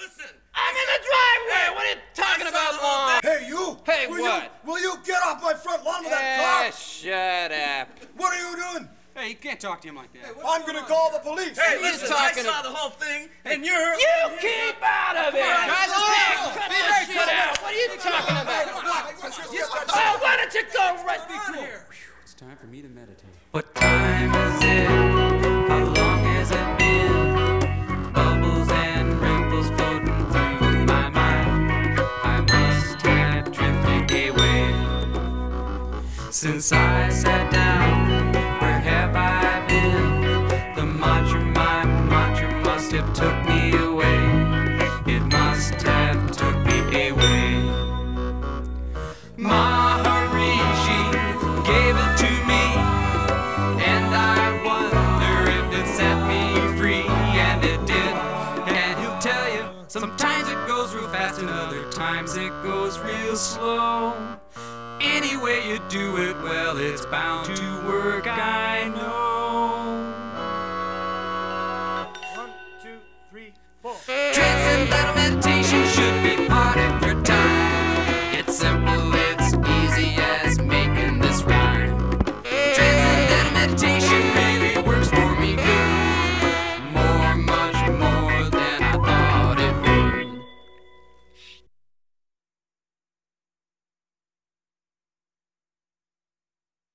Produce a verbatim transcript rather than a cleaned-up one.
listen. I'm in the driveway. What are you talking about, Mom? Hey, you. Hey, will what? You, will you get off my front lawn with that Eh, car? shut up. What are you doing? Hey, you can't talk to him like that. Hey, I'm gonna call the police. Hey, What are you listen, I talking saw about? the whole thing, and you're... You keep out of it. guys, let's Hey, go. cut Be that very shit quiet. out. What are you talking about? Let's just get that Oh, why don't you go right through? It's time for me to meditate. What time is it? How long has it been? Bubbles and ripples floating through my mind. I must have drifted away since I sat down. Where have I been? The mantra, my mantra must have took me away. It must have took me away. Maharishi gave it to me, and I wonder if it set me free, and it did. And he'll tell you, sometimes it goes real fast and other times it goes real slow. Any way you do it, well, it's bound to work, I know. One, two, three, four. Transcendental meditation should be part of your